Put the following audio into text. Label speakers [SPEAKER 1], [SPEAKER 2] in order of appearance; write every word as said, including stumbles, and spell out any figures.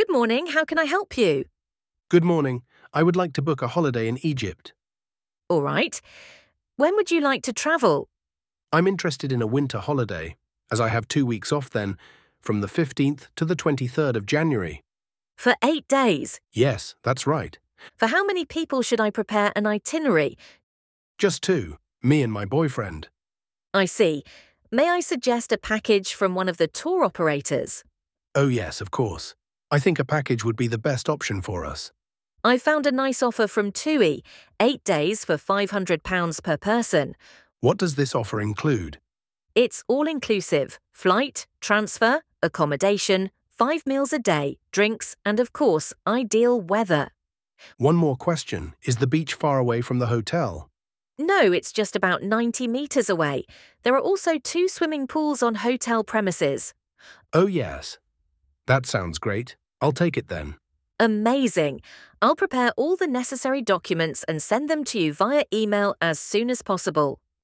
[SPEAKER 1] Good morning, how can I help you?
[SPEAKER 2] Good morning. I would like to book a holiday in Egypt.
[SPEAKER 1] All right. When would you like to travel?
[SPEAKER 2] I'm interested in a winter holiday, as I have two weeks off then, from the fifteenth to the twenty-third of January.
[SPEAKER 1] For eight days.
[SPEAKER 2] Yes, that's right.
[SPEAKER 1] For how many people should I prepare an itinerary?
[SPEAKER 2] Just two, me and my boyfriend.
[SPEAKER 1] I see. May I suggest a package from one of the tour operators?
[SPEAKER 2] Oh yes, of course. I think a package would be the best option for us.
[SPEAKER 1] I found a nice offer from TUI, eight days for five hundred pounds per person.
[SPEAKER 2] What does this offer include?
[SPEAKER 1] It's all-inclusive, flight, transfer, accommodation, five meals a day, drinks, and of course, ideal weather.
[SPEAKER 2] One more question. Is the beach far away from the hotel?
[SPEAKER 1] No, it's just about ninety metres away. There are also two swimming pools on hotel premises.
[SPEAKER 2] Oh yes. That sounds great. I'll take it then.
[SPEAKER 1] Amazing! I'll prepare all the necessary documents and send them to you via email as soon as possible.